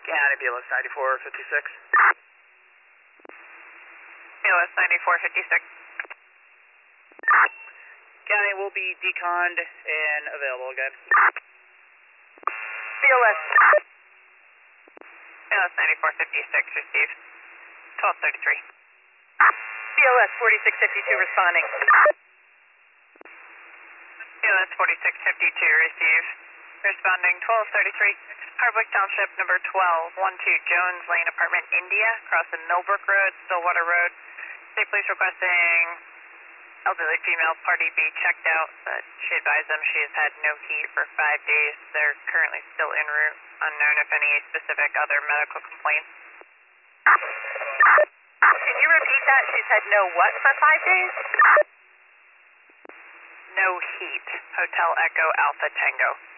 County BLS 9456. BLS 9456. County will be deconned and available again. BLS 9456, receive. 1233. BLS 4652 responding. BLS 4652, receive. Responding 1233. Hardwick Township, number 1212 Jones Lane, apartment India, crossing Millbrook Road, Stillwater Road. State police requesting elderly female party be checked out, but she advised them she has had no heat for 5 days. They're currently still en route. Unknown if any specific other medical complaints. Can you repeat that? She's had no what for 5 days? No heat. Hotel Echo Alpha Tango.